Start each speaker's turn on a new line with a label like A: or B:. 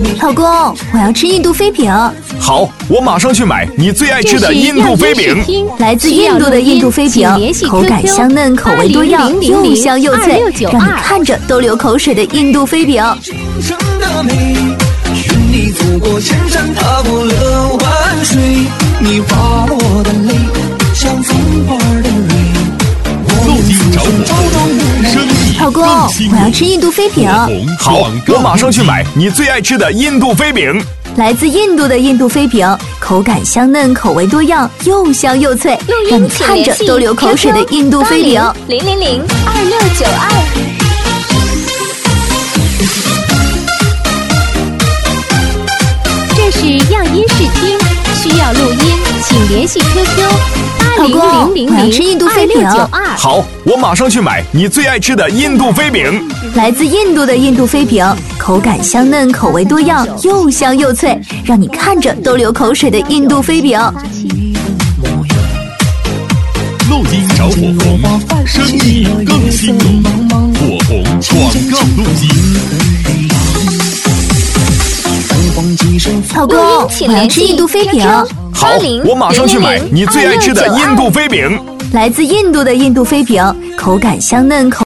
A: 老公，我要吃印度飞饼。
B: 好，我马上去买你最爱吃的印度飞饼。
A: 来自印度的印度飞饼，口感香嫩，口味多样，又香又脆，让你看着都流口水的印度飞饼。
C: 你走过千山踏过了万水，你划落的泪像风花的蕊。
B: 路径着火，生意
A: 老公，我要吃印度飞饼。
B: 好，我马上去买你最爱吃的印度飞饼。
A: 来自印度的印度飞饼，口感香嫩，口味多样，又香又脆，让你看着都流口水的印度飞饼。
D: 0002692。这是样音视听，需要录音，请联系 QQ
A: 80000692。
B: 好，我马上去买你最爱吃的印度飞饼。
A: 来自印度的印度飞饼，口感香嫩，口味多样，又香又脆，让你看着都流口水的印度飞饼。
B: 路径找火红，生意更亲民，火红广告路径。
A: 老公，我要吃印度飞饼。
B: 好，我马上去买你最爱吃的印度飞饼。
A: 来自印度的印度飞饼，口感香嫩，